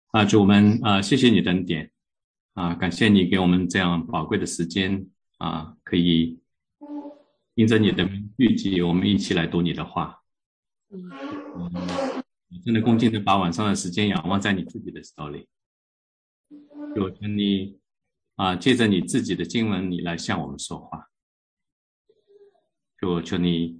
主我们谢谢你的恩典感谢你给我们这样宝贵的时间可以因着你的预计，我们一起来读你的话。你真的恭敬的把晚上的时间仰望在你自己的手里，有求你借着你自己的经文，你来向我们说话。就求你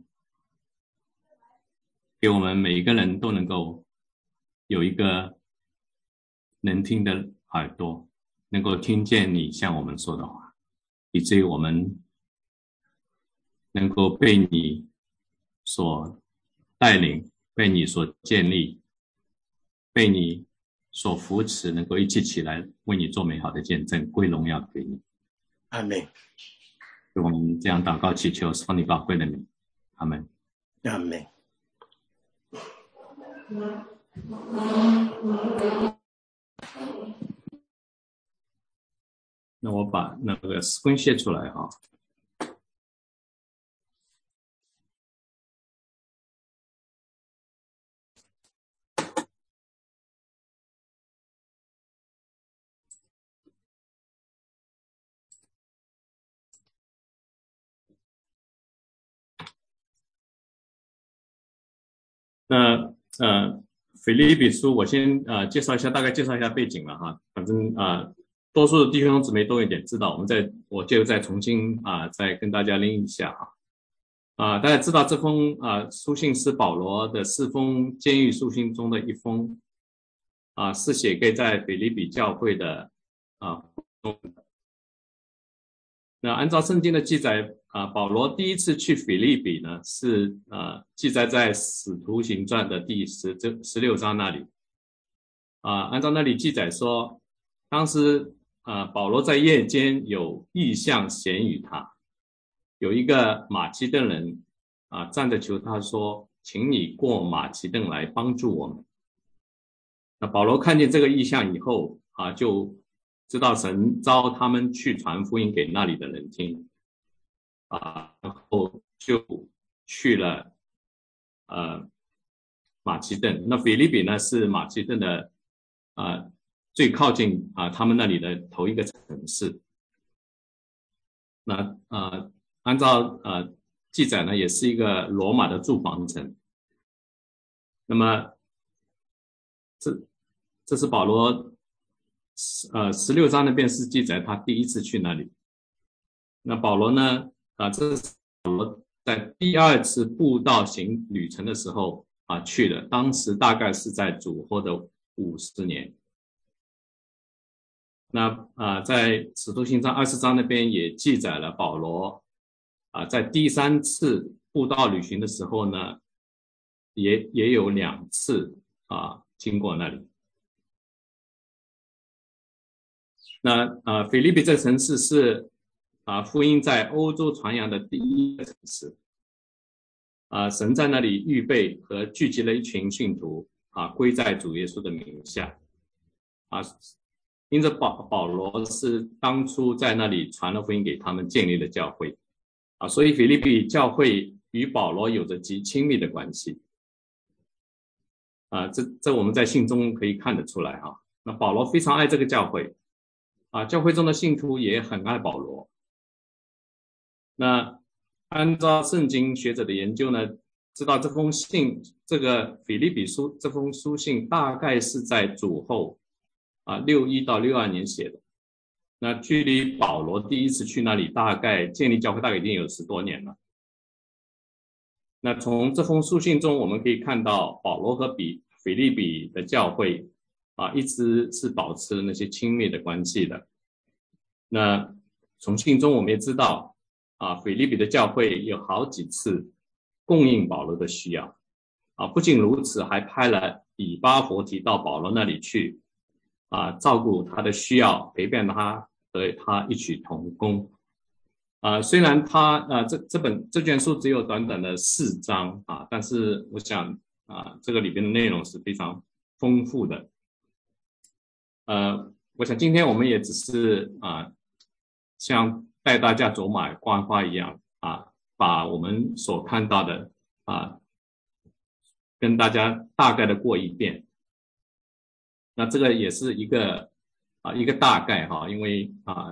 给我们每一个人都能够有一个能听的耳朵，能够听见你向我们说的话，以至于我们能够被你所带领，被你所建立，被你所扶持，能够一起起来为你做美好的见证，归荣耀给你。 阿们。 我们这样祷告祈求，奉你宝贵的名，阿们。 阿们。 那我把那个 screen share 出来哈。那腓立比书我先介绍一下，大概介绍一下背景了哈。反正多数的弟兄姊妹都有点知道，我就再重新再跟大家拎一下大家知道这封书信是保罗的4封监狱书信中的一封是写给在腓立比教会的那按照圣经的记载保罗第一次去腓立比呢是记载在使徒行传的第16章那里按照那里记载说，当时保罗在夜间有异象显与他，有一个马其顿人站着求他说，请你过马其顿来帮助我们。那保罗看见这个异象以后就知道神召他们去传福音给那里的人听然后就去了马其顿。那腓立比呢是马其顿的最靠近他们那里的头一个城市。那按照记载呢也是一个罗马的驻防城。那么这是保罗16章那边是记载他第一次去那里。那保罗呢这是保罗在第2次布道行旅程的时候去的，当时大概是在主后的50年。那在使徒行传20章那边也记载了保罗在第3次布道旅行的时候呢也有2次经过那里。那腓立比这个城市是福音在欧洲传扬的第一个城市神在那里预备和聚集了一群信徒归在主耶稣的名下因着保罗是当初在那里传了福音给他们，建立了教会所以腓立比教会与保罗有着极亲密的关系这我们在信中可以看得出来那保罗非常爱这个教会教会中的信徒也很爱保罗。那按照圣经学者的研究呢，知道这封信，这个腓立比书这封书信大概是在主后61到62年写的。那距离保罗第一次去那里大概建立教会大概已经有10多年了。那从这封书信中我们可以看到保罗和腓立比的教会一直是保持那些亲密的关系的。那从信中我们也知道腓立比的教会有好几次供应保罗的需要不仅如此，还派了以巴弗提到保罗那里去照顾他的需要，陪伴他和他一起同工虽然他这卷书只有短短的4章但是我想这个里边的内容是非常丰富的。我想今天我们也只是像带大家走马观花一样把我们所看到的跟大家大概的过一遍那这个也是一个大概哈，因为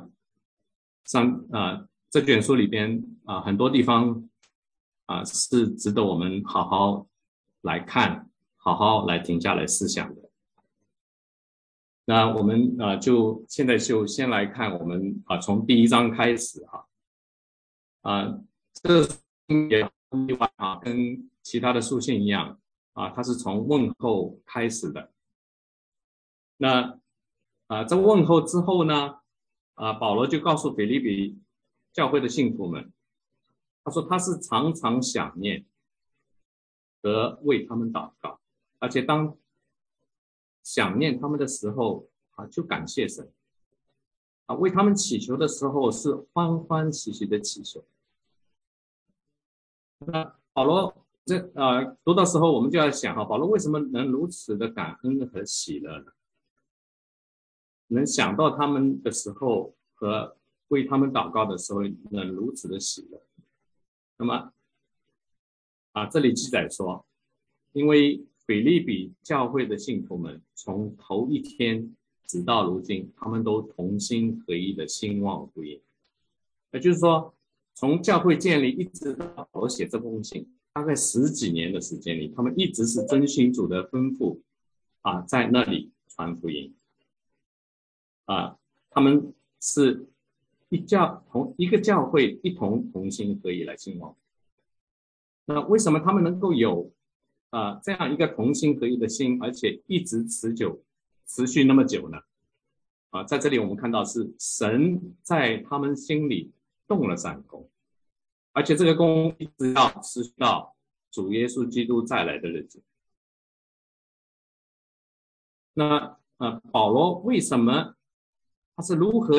这卷书里边很多地方是值得我们好好来看，好好来停下来思想的。那我们现在就先来看我们从第1章开始这个也例外跟其他的书信一样它是从问候开始的。那在问候之后呢保罗就告诉腓立比教会的信徒们，他说他是常常想念和为他们祷告，而且当想念他们的时候就感谢神为他们祈求的时候是欢欢喜喜的祈求。那保罗读的时候我们就要想保罗为什么能如此的感恩和喜乐呢？能想到他们的时候和为他们祷告的时候能如此的喜乐。那么这里记载说，因为腓立比教会的信徒们从头一天直到如今，他们都同心合一的兴旺福音。也就是说，从教会建立一直到保罗写这封信，大概10几年的时间里，他们一直是遵循主的吩咐在那里传福音他们是一个教会同心合一来兴旺。那为什么他们能够有这样一个同心合一的心，而且一直持续那么久呢？在这里我们看到是神在他们心里动了善工，而且这个工一直要持续到主耶稣基督再来的日子。那保罗为什么他是如何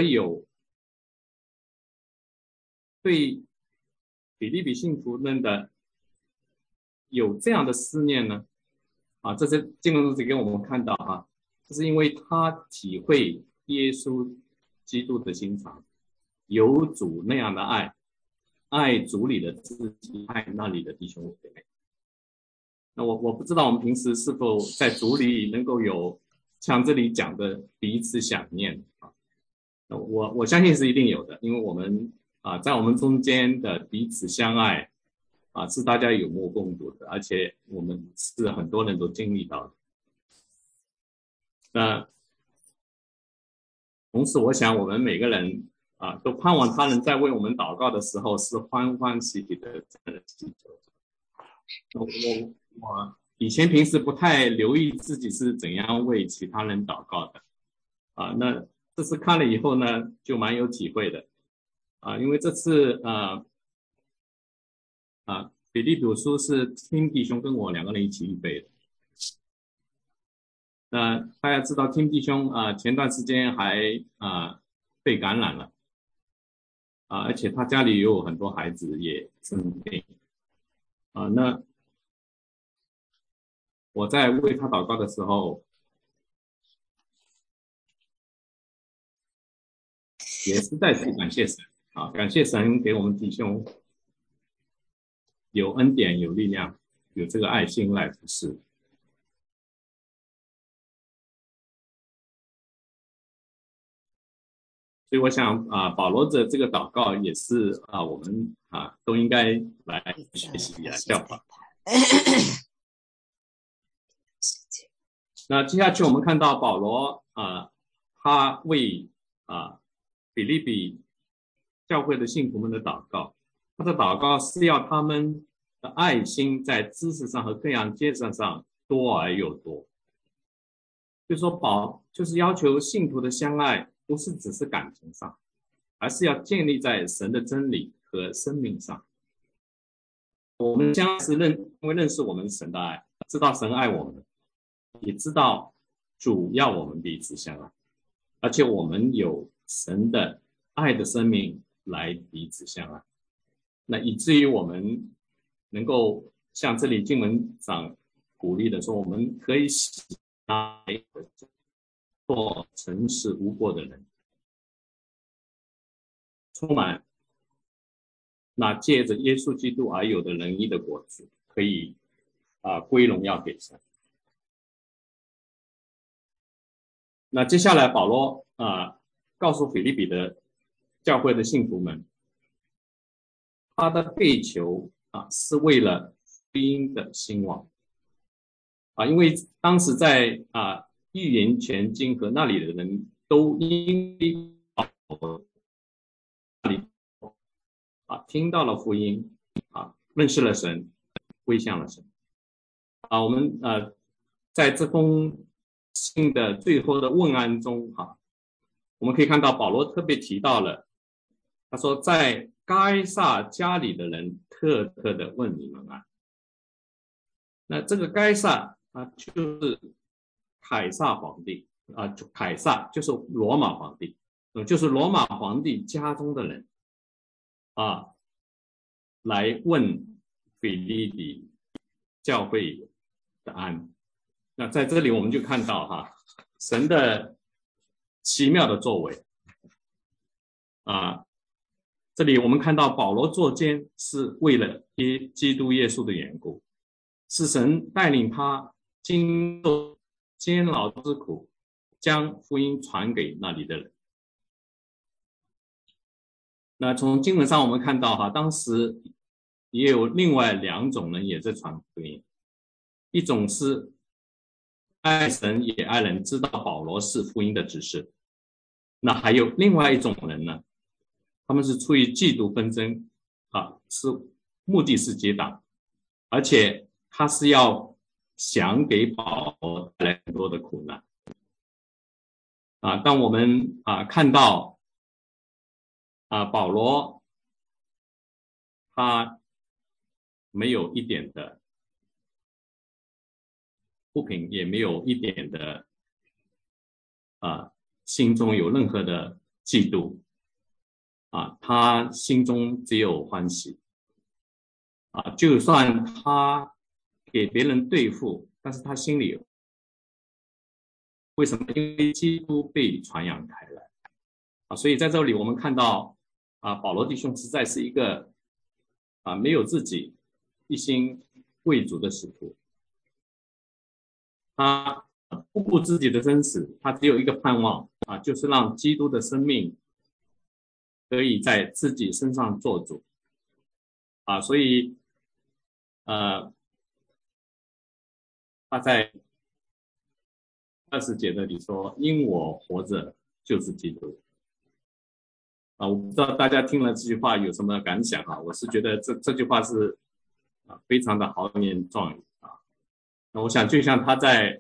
对腓立比信徒们的有这样的思念呢？这些经文中给我们看到这是因为他体会耶稣基督的心肠，有主那样的爱主里的自己，爱那里的弟兄姐妹。那我不知道我们平时是否在主里能够有像这里讲的彼此想念我相信是一定有的，因为我们在我们中间的彼此相爱是大家有目共睹的，而且我们是很多人都经历到的。那同时我想我们每个人都盼望他人在为我们祷告的时候是欢欢喜喜的祈求。我以前平时不太留意自己是怎样为其他人祷告的那这次看了以后呢就蛮有体会的因为这次腓立比书是听弟兄跟我2个人一起预备的。那大家知道听弟兄前段时间还被感染了而且他家里有很多孩子也生病那我在为他祷告的时候也是在此感谢神感谢神给我们弟兄有恩典有力量有这个爱心来服侍。所以我想保罗的这个祷告也是我们都应该来学习来效法。那接下去我们看到保罗他为腓立比教会的信徒们的祷告，他的祷告是要他们的爱心在知识上和各样见识上多而又多。就是要求信徒的相爱不是只是感情上，而是要建立在神的真理和生命上。我们相爱是因为认识我们神的爱，知道神爱我们，也知道主要我们彼此相爱，而且我们有神的爱的生命来彼此相爱。那以至于我们能够像这里经文上鼓励的说，我们可以喜爱做诚实无过的人，充满那借着耶稣基督而有的仁义的果子，可以归荣耀给神。 那接下来保罗告诉腓立比的教会的信徒们，他的被囚是为了福音的兴旺因为当时在预言全经和那里的人都因为保罗听到了福音认识了神，归向了神我们在这封信的最后的问安中我们可以看到保罗特别提到了，他说在该撒家里的人特的问你们安。那这个该撒就是凯撒皇帝凯撒就是罗马皇帝，就是罗马皇帝家中的人来问腓立比教会的安。那在这里我们就看到神的奇妙的作为这里我们看到保罗作监是为了基督耶稣的缘故，是神带领他经受监牢之苦，将福音传给那里的人。那从经文上我们看到当时也有另外2种人也在传福音，一种是爱神也爱人，知道保罗是福音的指示。那还有另外一种人呢，他们是出于嫉妒纷争是目的是结党，而且他是要想给保罗带来很多的苦难当我们看到保罗他没有一点的不平，也没有一点的心中有任何的嫉妒他心中只有欢喜就算他给别人对付，但是他心里为什么？因为基督被传扬开来所以在这里我们看到保罗弟兄实在是一个没有自己一心为主的使徒，他不顾自己的生死，他只有一个盼望就是让基督的生命可以在自己身上做主所以他在20节那里说，因我活着就是基督我不知道大家听了这句话有什么感想我是觉得这句话是非常的豪言壮语那我想就像他在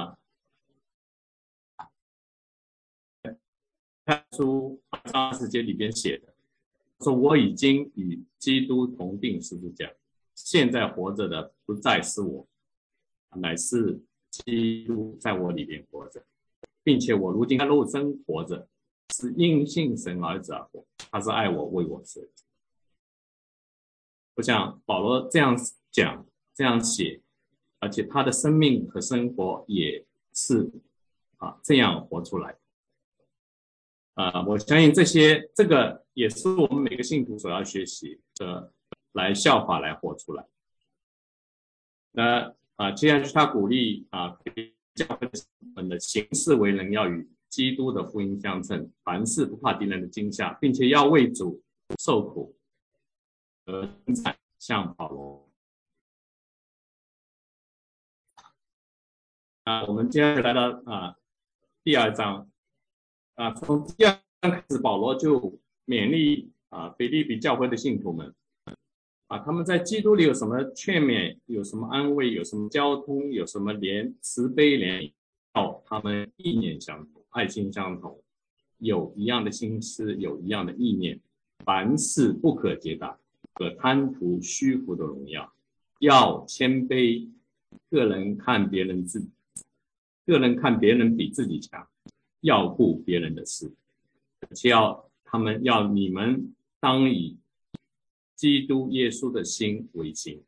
书20节里边写的，说我已经与基督同定十字架，现在活着的不再是我，乃是基督在我里边活着，并且我如今在肉身活着，是因信神儿子而活，他是爱我，为我舍己。我想保罗这样讲，这样写，而且他的生命和生活也是这样活出来我相信这个也是我们每个信徒所要学习的，来效法，来活出来。那接下去他鼓励教会的行事为人要与基督的福音相称，凡事不怕敌人的惊吓，并且要为主受苦而生产，像保罗我们接下来来到第2章从第2章开始，保罗就勉励腓立比教会的信徒们他们在基督里有什么劝勉，有什么安慰，有什么交通，有什么慈悲怜悯，他们意念相同，爱心相同，有一样的心思，有一样的意念，凡事不可结党，可贪图虚浮的荣耀，要谦卑，个人看别人比自己强，要顾别人的事，要你们当以基督耶稣的心为心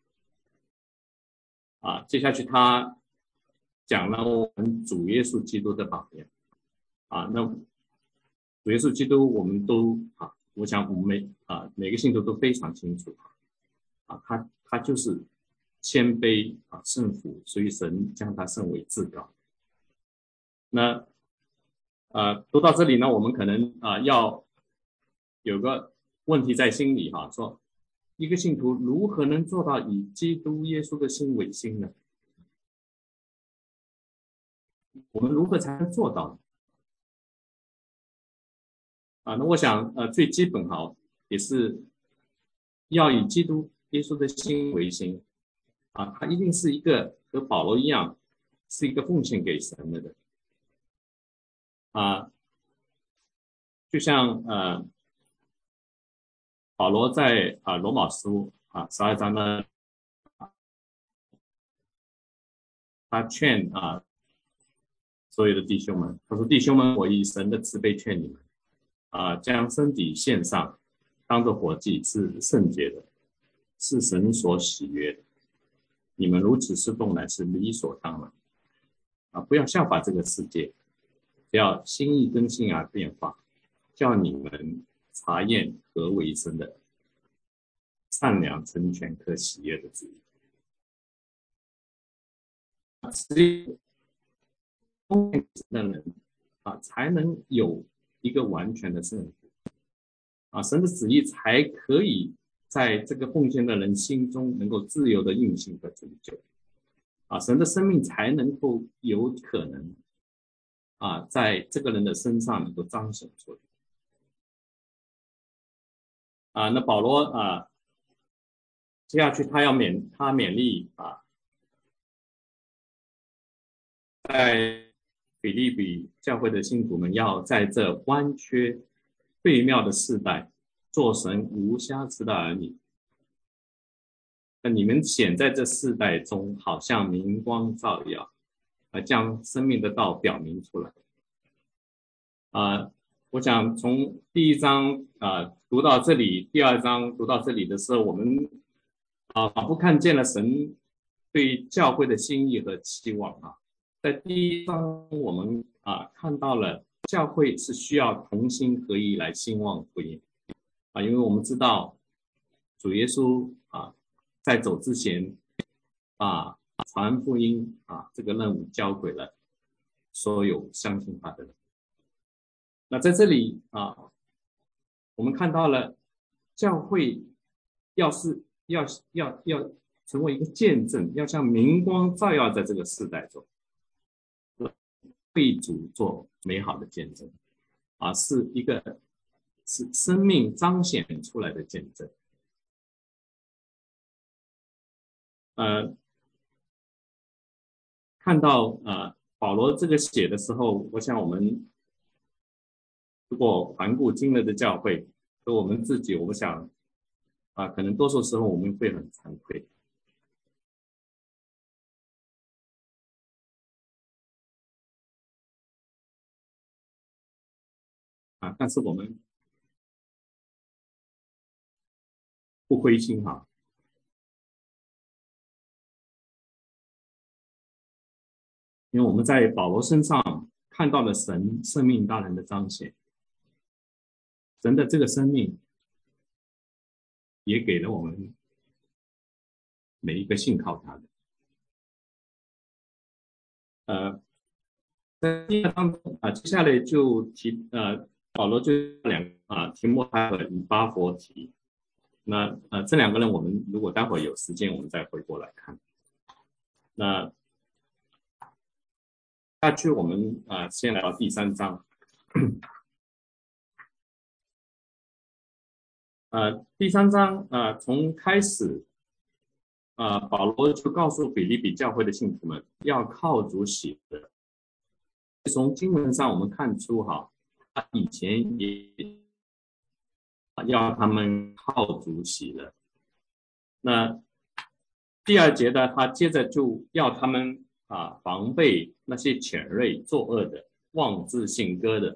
接下去他讲了我们主耶稣基督的榜样那主耶稣基督我们都我想我们每个信徒都非常清楚他就是谦卑顺服，所以神将他升为至高。那读到这里呢，我们可能要有个问题在心里哈，说一个信徒如何能做到以基督耶稣的心为心呢？我们如何才能做到呢？那我想最基本哈，也是要以基督耶稣的心为心他一定是一个和保罗一样，是一个奉献给神的人就像保罗在罗马书12章呢，他劝所有的弟兄们，他说：弟兄们，我以神的慈悲劝你们将身体献上，当作活祭，是圣洁的，是神所喜悦的。你们如此侍奉乃是理所当然不要效法这个世界，只要心意更新而变化，叫你们查验何为神的善良、纯全、可喜悦的旨意。只有奉献的人才能有一个完全的圣服神的旨意才可以在这个奉献的人心中能够自由的运行和成就神的生命才能够有可能在这个人的身上能够彰显出来那保罗接下去他勉励在腓立比教会的信徒们要在这弯曲悖谬的世代做神无瑕疵的儿女。那你们显在这世代中，好像明光照耀，将生命的道表明出来。我想从第一章读到这里，第二章读到这里的时候，我们仿佛看见了神对教会的心意和期望在第一章我们看到了教会是需要同心合一来兴旺福音因为我们知道主耶稣在走之前传福音这个任务交给了所有相信他的人。那在这里我们看到了教会要成为一个见证，要像明光照耀在这个世代中，为主做美好的见证是生命彰显出来的见证。看到保罗这个写的时候，我想我们如果环顾今日的教会和我们自己，我想可能多数时候我们会很惭愧但是我们不灰心因为我们在保罗身上看到了神生命大能的彰显，神的这个生命也给了我们每一个信靠他的。在第二章接下来就提保罗就两个提摩太和以巴弗提。那这两个人我们如果待会儿有时间我们再回过来看。那下去我们先来到第三章。第三章从开始保罗就告诉腓立比教会的信徒们要靠主喜乐。从经文上我们看出他以前也要他们靠主喜乐。那第二节呢，他接着就要他们防备那些潜锐作恶的、妄自信歌的。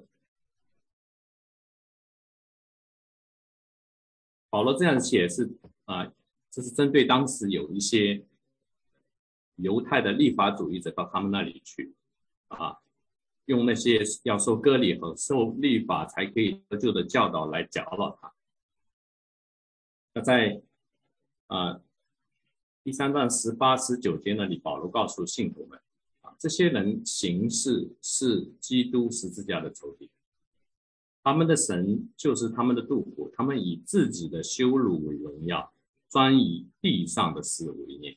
保罗这样写是这是针对当时有一些犹太的立法主义者到他们那里去用那些要受割礼和受律法才可以得救的教导来搅扰他。那在第三章18、19节那里，保罗告诉信徒们这些人行事是基督十字架的仇敌，他们的神就是他们的肚腹，他们以自己的羞辱为荣耀，专以地上的事为念。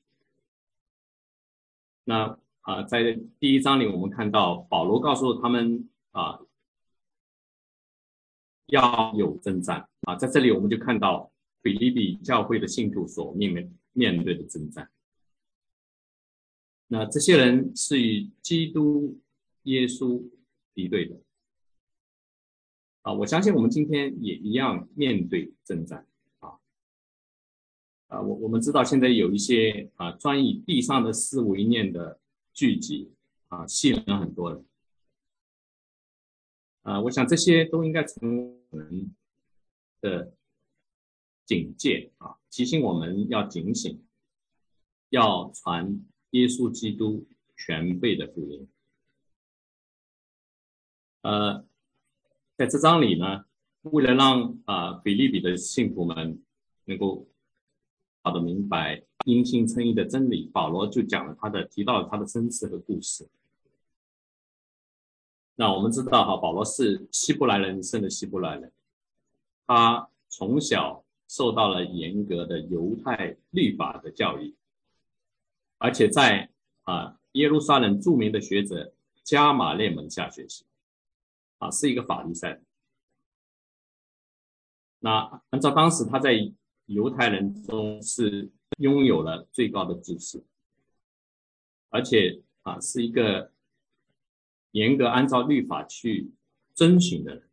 那在第1章里，我们看到保罗告诉他们要有征战在这里我们就看到腓立比教会的信徒所面对的征战。那这些人是与基督耶稣敌对的我相信我们今天也一样面对征战我们知道现在有一些专以地上的事为念的聚集吸引了很多人我想这些都应该成为我们的警戒提醒我们要警醒，要传耶稣基督全备的福音。在这章里呢，为了让腓立比的信徒们能够好的明白因信称义的真理，保罗就提到了他的身世和故事。那我们知道保罗是希伯来人生的希伯来人，他从小受到了严格的犹太律法的教育，而且在耶路撒冷著名的学者加马列门下学习是一个法利赛人。那按照当时他在犹太人中是拥有了最高的知识，而且是一个严格按照律法去遵循的人。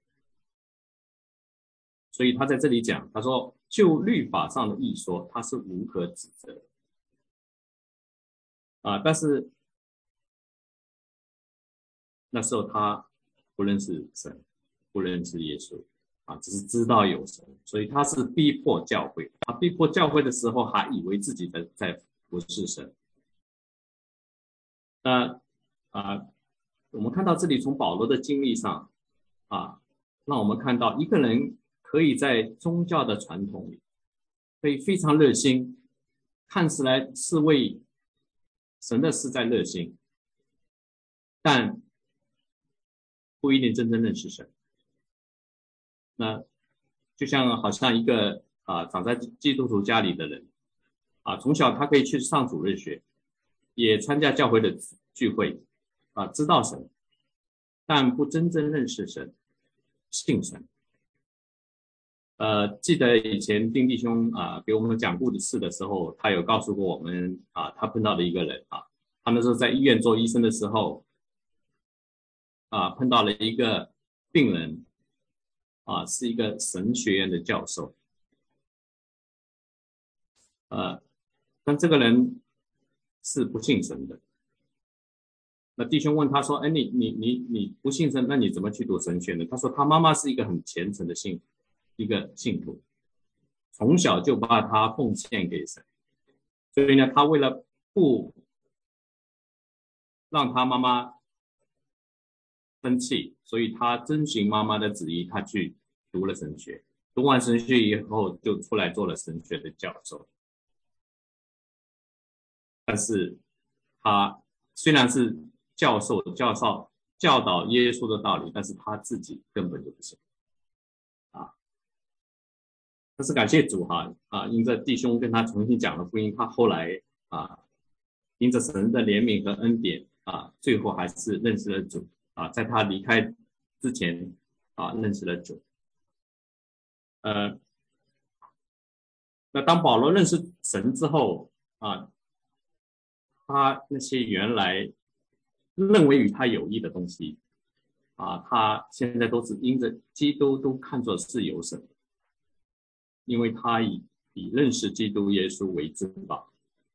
所以他在这里讲，他说就律法上的义说，他是无可指责的但是那时候他不认识神，不认识耶稣只是知道有神，所以他是逼迫教会。他逼迫教会的时候，还以为自己在服侍神。那我们看到这里从保罗的经历上让我们看到一个人可以在宗教的传统里可以非常热心，看起来是为神的事在热心，但不一定真正认识神。那就好像一个长在基督徒家里的人从小他可以去上主日学，也参加教会的聚会知道神，但不真正认识神，信神。记得以前丁弟兄给我们讲故事的时候，他有告诉过我们他碰到的一个人他那时候在医院做医生的时候碰到了一个病人是一个神学院的教授但这个人是不信神的。那弟兄问他说你不信神，那你怎么去读神学呢？他说他妈妈是一个很虔诚的一个信徒，从小就把他奉献给神，所以呢他为了不让他妈妈生气，所以他遵循妈妈的旨意，他去读了神学，读完神学以后就出来做了神学的教授。但是他虽然是教授教导耶稣的道理，但是他自己根本就不信但是感谢主因着弟兄跟他重新讲了福音，他后来因着神的怜悯和恩典最后还是认识了主在他离开之前认识了主。那当保罗认识神之后他那些原来认为与他有益的东西他现在都是因着基督都看作是有神的，因为他以认识基督耶稣为至宝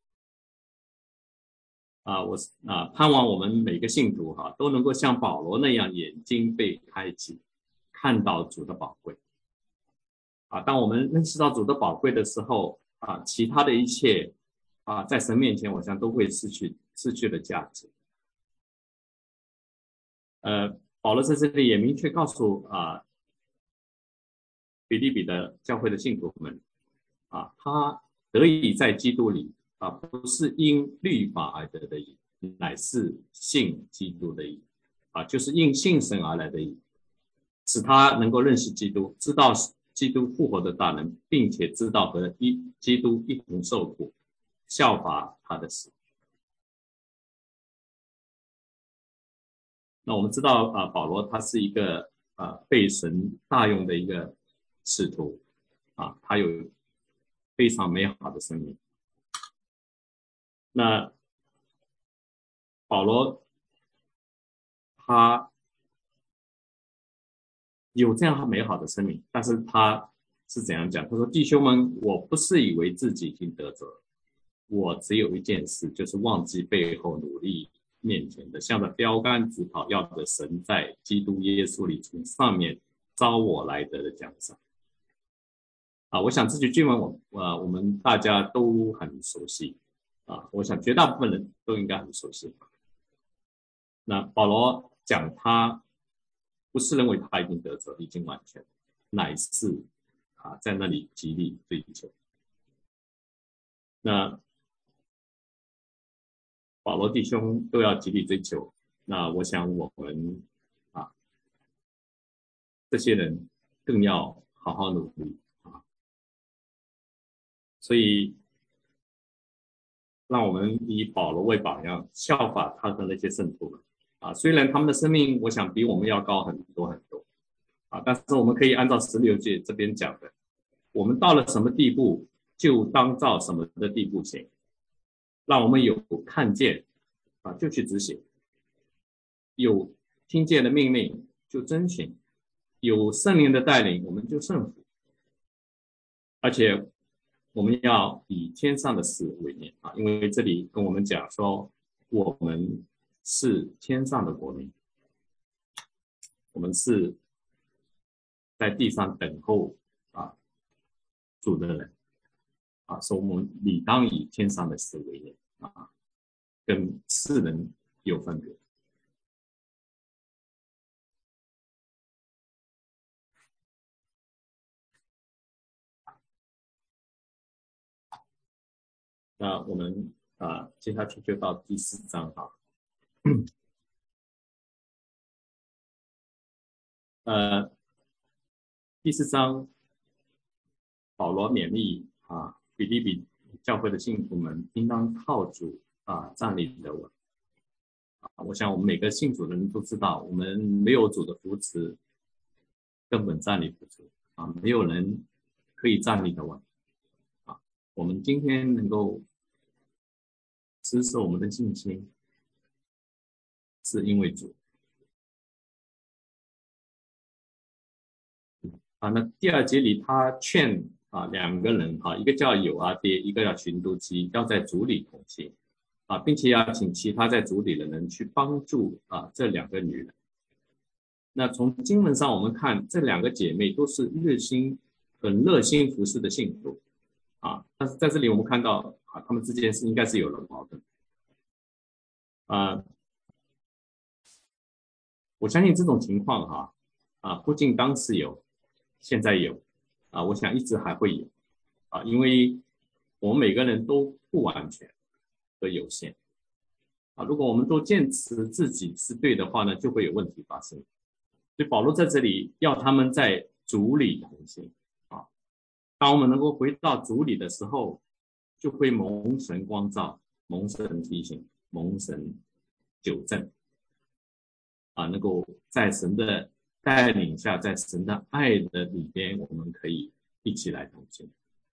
我盼望我们每个信徒都能够像保罗那样眼睛被开启，看到主的宝贵当我们认识到主的宝贵的时候其他的一切在神面前我想都会失去了价值。保罗在这里也明确告诉腓立比的教会的信徒们他得以在基督里不是因律法而得的义， 乃是信基督的义啊，就是因信神而来的义，使他能够认识基督，知道基督复活的大能，并且知道和基督一同受苦，效法他的死。那我们知道保罗他是一个被神大用的一个使徒他有非常美好的生命。那保罗他有这样美好的生命，但是他是怎样讲？他说：“弟兄们，我不是以为自己已经得着了，我只有一件事，就是忘记背后努力面前的，向着标杆直跑，要着神在基督耶稣里从上面招我来得的奖赏。”我想这句经文我们大家都很熟悉我想绝大部分人都应该很熟悉。那保罗讲他不是认为他已经得着，已经完全，乃是在那里极力追求。那保罗弟兄都要极力追求，那我想我们这些人更要好好努力所以让我们以保罗为榜样，效法他的那些圣徒们虽然他们的生命我想比我们要高很多很多但是我们可以按照16节这边讲的，我们到了什么地步就当照什么的地步行，让我们有看见就去执行，有听见的命令就遵循，有圣灵的带领我们就顺服，而且我们要以天上的事为念因为这里跟我们讲说我们是天上的国民，我们是在地上等候主的人所以我们理当以天上的事为念跟世人有分别。那我们接下去就到第4章第4章保罗勉励腓立比教会的信徒们应当靠主站立得稳我想我们每个信主的人都知道，我们没有主的扶持根本站立不住没有人可以站立得稳我们今天能够支持我们的信心是因为主那第2节里他劝2个人一个叫友阿爹，一个叫寻都基，要在主里同行并且要请其他在主里的人去帮助这2个女人。那从经文上我们看，这2个姐妹都是很热心服侍的信徒但是在这里我们看到他们之间应该是有了矛盾我相信这种情况不仅当时有，现在有我想一直还会有因为我们每个人都不完全和有限如果我们都坚持自己是对的话呢，就会有问题发生。所以保罗在这里要他们在主里同行当我们能够回到主里的时候，就会蒙神光照，蒙神提醒，蒙神纠正能够在神的带领下，在神的爱的里边，我们可以一起来同行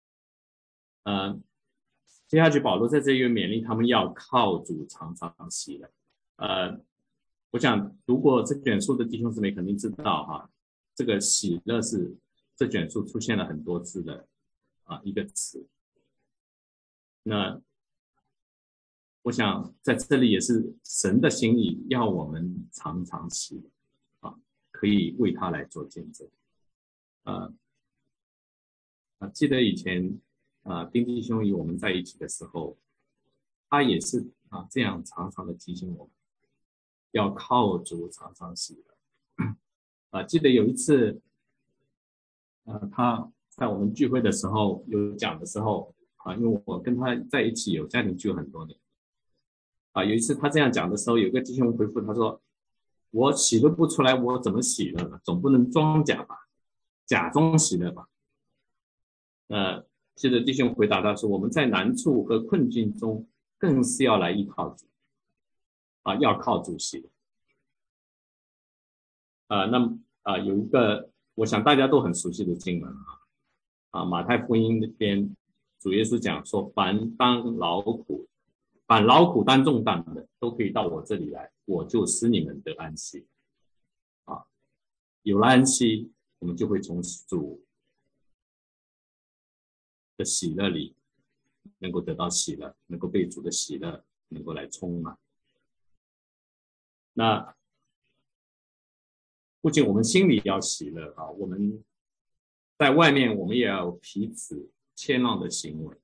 接下去保罗在这里勉励他们要靠主常常喜乐我想读过这卷书的弟兄姊妹肯定知道这个喜乐是这卷书出现了很多次的一个词。那我想在这里也是神的心意，要我们常常喜乐可以为他来做见证记得以前丁弟兄与我们在一起的时候，他也是这样常常的提醒我们要靠主常常喜乐记得有一次他在我们聚会的时候有讲的时候因为我跟他在一起有家庭聚很多年有一次他这样讲的时候，有个弟兄回复他说：我喜乐不出来，我怎么喜乐呢？总不能装假吧，假装喜乐吧。接着弟兄回答他说：我们在难处和困境中，更是要来依靠主要靠主喜乐。那么有一个我想大家都很熟悉的经文马太福音那边主耶稣讲说：凡劳苦担重担的，都可以到我这里来，我就使你们得安息。有了安息，我们就会从主的喜乐里能够得到喜乐，能够被主的喜乐能够来充满。那不仅我们心里要喜乐我们在外面我们也要有彼此谦让的行为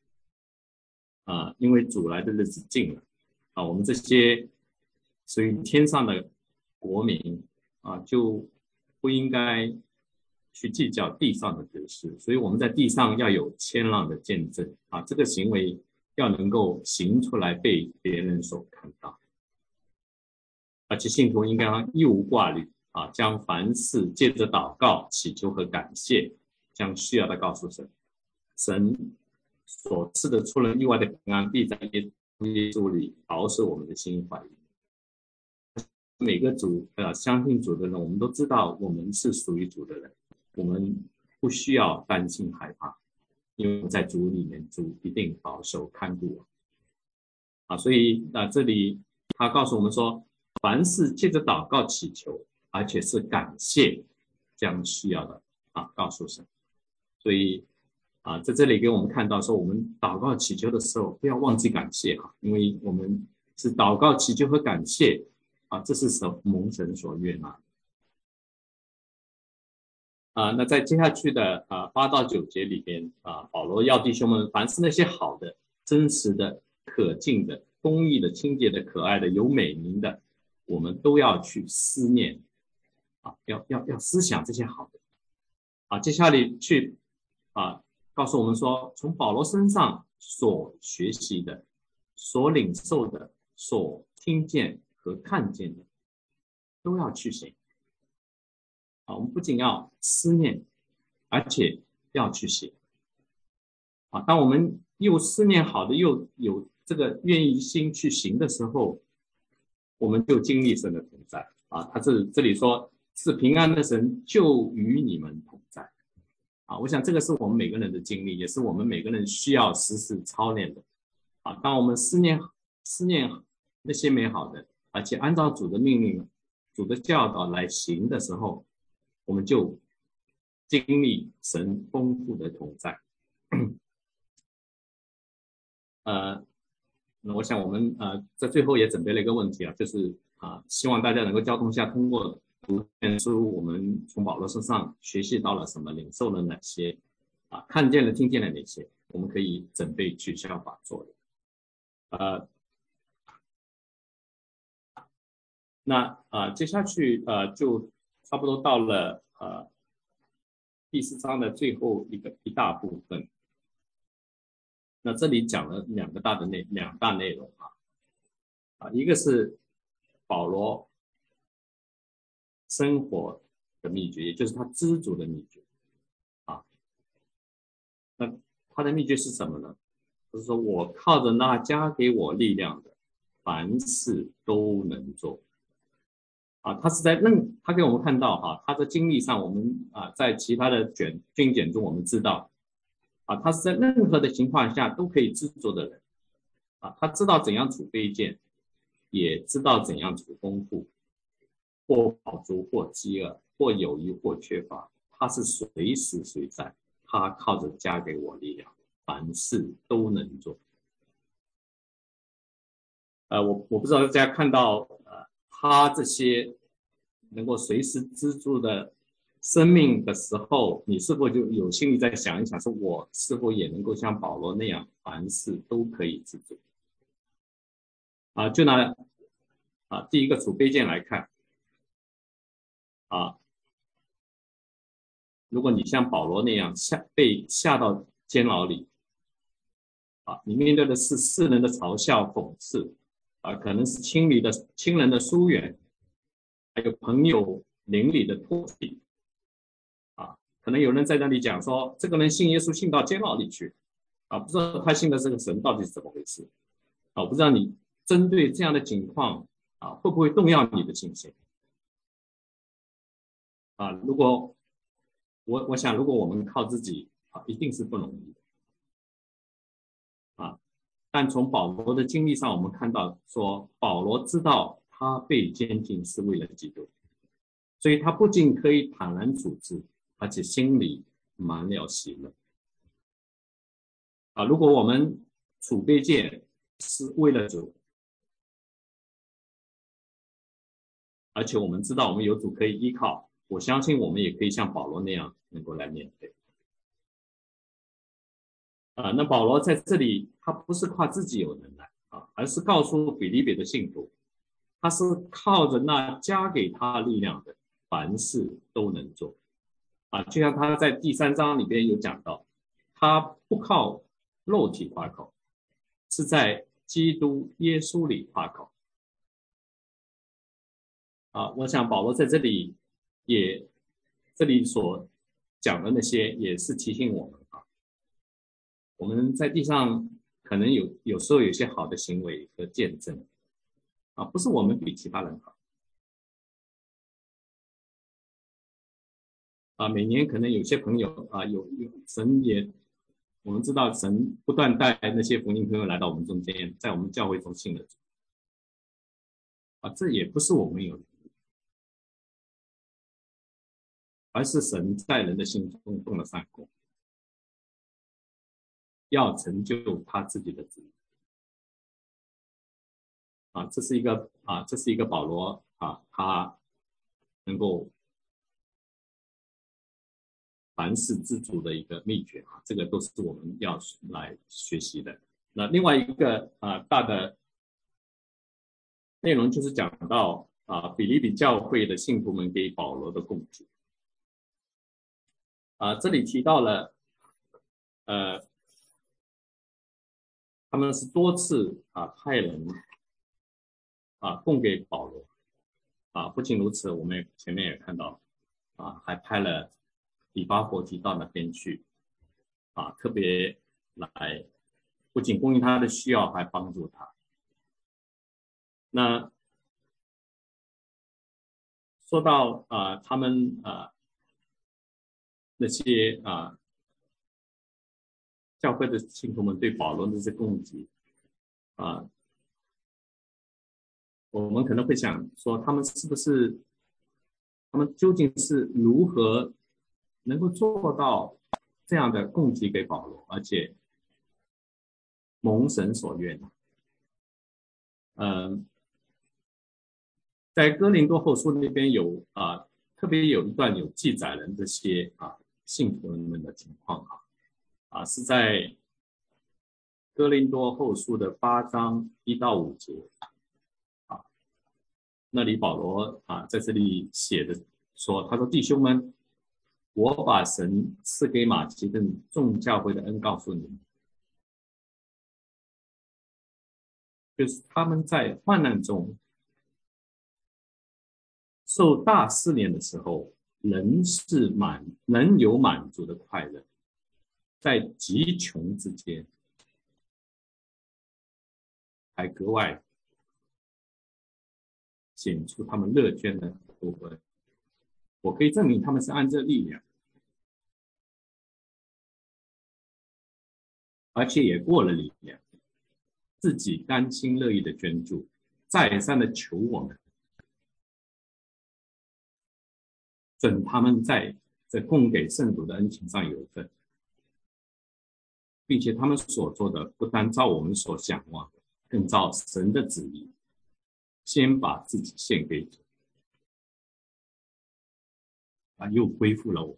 因为主来的日子近了我们这些属于天上的国民就不应该去计较地上的得失，所以我们在地上要有谦让的见证这个行为要能够行出来被别人所看到，而且信徒应该一无挂虑将凡事借着祷告、祈求和感谢，将需要的告诉神。神所赐的出人意外的平安，必在耶稣里保守我们的心怀。每个相信主的人，我们都知道我们是属于主的人，我们不需要担心害怕，因为在主里面，主一定保守看顾我所以这里他告诉我们说，凡事借着祷告祈求，而且是感谢，将需要的告诉神。所以在这里给我们看到说，我们祷告祈求的时候不要忘记感谢因为我们是祷告祈求和感谢这是蒙神所悦纳那在接下去的8到9节里边保罗要弟兄们，凡是那些好的、真实的、可敬的、公义的、清洁的、可爱的、有美名的，我们都要去思念要思想这些好的接下来去告诉我们说，从保罗身上所学习的、所领受的、所听见和看见的，都要去行我们不仅要思念，而且要去行当我们又思念好的，又有这个愿意心去行的时候，我们就经历神的同在他这里说，是平安的神就与你们同在我想这个是我们每个人的经历，也是我们每个人需要时时操练的当我们思念那些美好的，而且按照主的命令、主的教导来行的时候，我们就经历神丰富的同在那我想我们在最后也准备了一个问题就是希望大家能够交通一下，通过读这本书，我们从保罗身上学习到了什么，领受了哪些看见了听见了哪些，我们可以准备去效法做的那接下去就差不多到了第4章的最后一大部分。那这里讲了两大内容一个是保罗生活的秘诀，也就是他知足的秘诀那他的秘诀是什么呢？就是说我靠着那加给我力量的，凡事都能做他是他给我们看到他的经历上，我们在其他的经简中我们知道他是在任何的情况下都可以知足的人他知道怎样处卑贱，也知道怎样处丰富，或饱足或饥饿，或有余或缺乏，他是随时随在，他靠着加给我力量，凡事都能做我不知道大家看到他这些能够随时知足的生命的时候，你是否就有心里在想一想，说我是否也能够像保罗那样，凡事都可以知足就拿第一个处卑贱来看如果你像保罗那样被下到监牢里你面对的是世人的嘲笑、讽刺可能是亲人的疏远，还有朋友邻里的脱离可能有人在那里讲说，这个人信耶稣信到监牢里去不知道他信的这个神到底是怎么回事我不知道你针对这样的情况会不会动摇你的信心如果我想，如果我们靠自己一定是不容易的但从保罗的经历上，我们看到说，保罗知道他被监禁是为了基督，所以他不仅可以坦然处之，而且心里满了喜乐如果我们处卑贱是为了主，而且我们知道我们有主可以依靠，我相信我们也可以像保罗那样能够来面对那保罗在这里他不是夸自己有能耐而是告诉腓立比的信徒，他是靠着那加给他力量的，凡事都能做就像他在第3章里边有讲到，他不靠肉体夸口，是在基督耶稣里夸口我想保罗在这里所讲的那些也是提醒我们我们在地上可能有时候有些好的行为和见证不是我们比其他人好每年可能有些朋友有神也我们知道神不断带那些福音朋友来到我们中间，在我们教会中信的主这也不是我们有的，而是神在人的心中动了善功，要成就他自己的旨意这是一个保罗他能够凡事知足的一个秘诀这个都是我们要来学习的。那另外一个大的内容就是讲到腓立比教会的信徒们给保罗的供给这里提到了他们是多次派人供给保罗不仅如此，我们前面也看到还派了以巴弗提到那边去特别来不仅供应他的需要，还帮助他。那说到他们那些教会的信徒们对保罗的这供给我们可能会想说，他们究竟是如何能够做到这样的供给给保罗，而且蒙神所愿在哥林多后书那边特别有一段有记载了这些信徒们的情况是在哥林多后书的8章1到5节那里保罗在这里写的说，他说弟兄们，我把神赐给马其顿众教会的恩告诉你们，就是他们在患难中受大试炼的时候，仍有满足的快乐，在极穷之间还格外显出他们乐捐的部分。我可以证明他们是按这力量，而且也过了力量，自己甘心乐意的捐助，再三的求我们准他们在这供给圣徒的恩情上有份，并且他们所做的不单照我们所想望的，更照神的旨意，先把自己献给主又恢复了我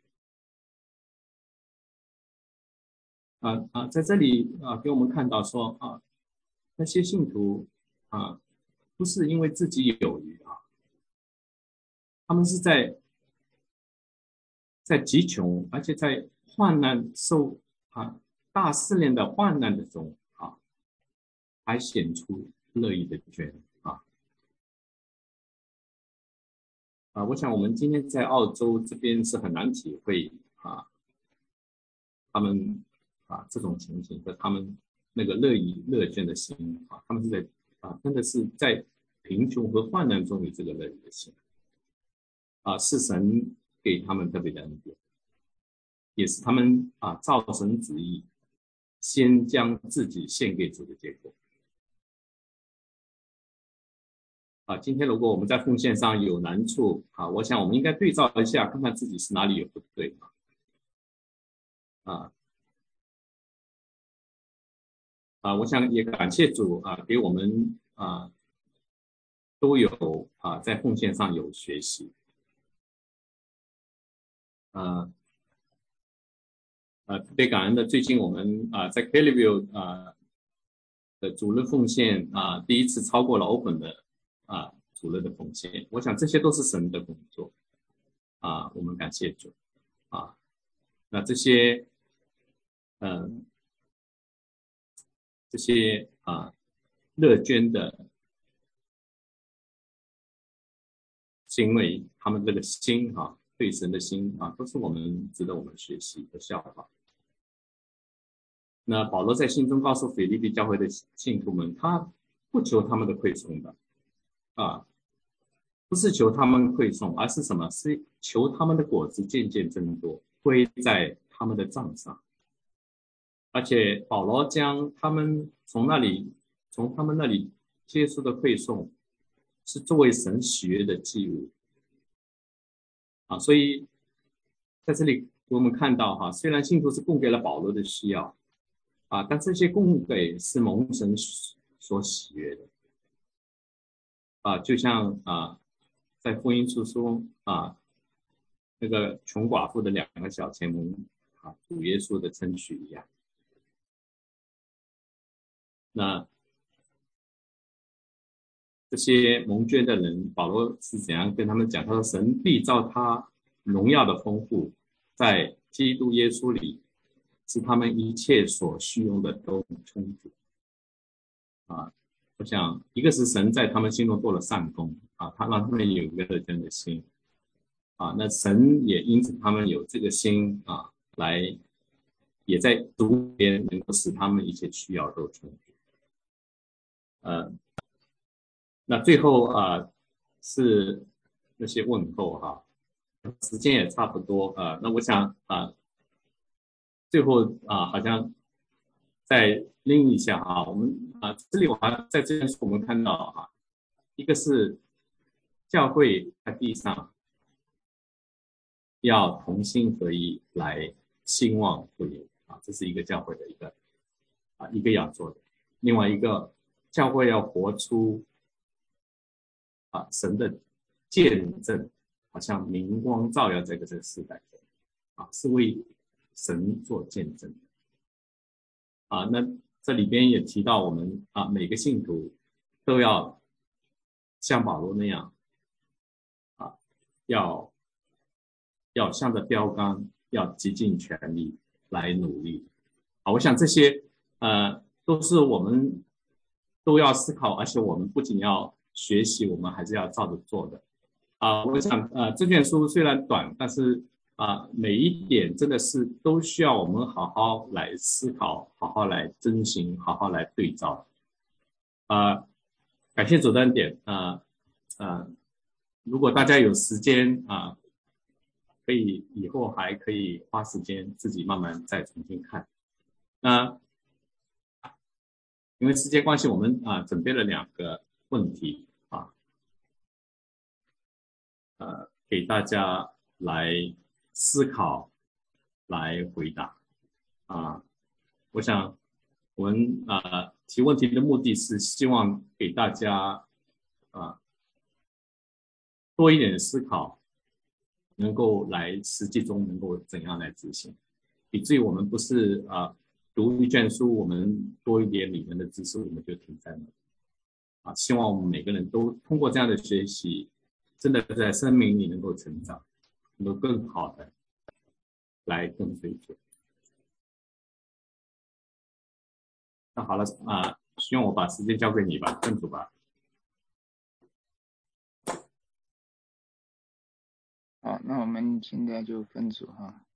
们在这里给我们看到说那些信徒不是因为自己有余他们是在极穷，而且在患难大试炼的患难的中还显出乐意的捐我想我们今天在澳洲这边是很难体会他们这种情形和他们那个乐捐的心他们是在真的是在贫穷和患难中有这个乐意的心是神给他们特别的恩典，也是他们照神旨意先将自己献给主的结果今天如果我们在奉献上有难处我想我们应该对照一下，看看自己是哪里有不对我想也感谢主给我们都有在奉献上有学习特别感恩的，最近我们在 Kellyville 的主日奉献第一次超过了 Open 的主日的奉献，我想这些都是神的工作我们感谢主那这些乐捐的行为，他们这个心对神的心都是我们值得我们学习和效法。那保罗在信中告诉腓立比教会的信徒们，他不求他们的馈送的不是求他们馈送，而是什么？是求他们的果子渐渐增多，归在他们的账上。而且保罗将他们从他们那里接受的馈送，是作为神喜悦的祭物所以在这里我们看到虽然信徒是供给了保罗的需要但这些供给是蒙神所喜悦的就像在福音书中那个穷寡妇的2个小钱蒙主耶稣的称许一样。那这些蒙捐的人，保罗是怎样跟他们讲？他说：“神必照他荣耀的丰富，在基督耶稣里，使他们一切所需用的都充足。”我想一个是神在他们心中做了善功他让他们有一个乐捐的心那神也因此他们有这个心来也在主边能够使他们一切需要都充足。那最后是那些问候时间也差不多那我想最后好像再拎一下我们这里我还在这边我们看到一个是教会在地上要同心合一来兴旺福音这是一个教会的一个要做的。另外一个教会要活出神的见证，好像明光照耀这个时代是为神做见证那这里边也提到我们每个信徒都要像保罗那样要向着标杆，要极尽全力来努力我想这些都是我们都要思考，而且我们不仅要学习，我们还是要照着做的我想这卷书虽然短，但是每一点真的是都需要我们好好来思考，好好来遵循，好好来对照感谢主的恩典如果大家有时间可以以后还可以花时间自己慢慢再重新看那因为时间关系，我们准备了2个问题给大家来思考，来回答我想我们提问题的目的是希望给大家多一点的思考，能够来实际中能够怎样来执行，以至于我们不是读一卷书，我们多一点里面的知识，我们就停在那希望我们每个人都通过这样的学习，真的在生命里能够成长，能够更好的来跟随主。那好了希望我把时间交给你吧，正主吧。 好，那我们现在就分组哈。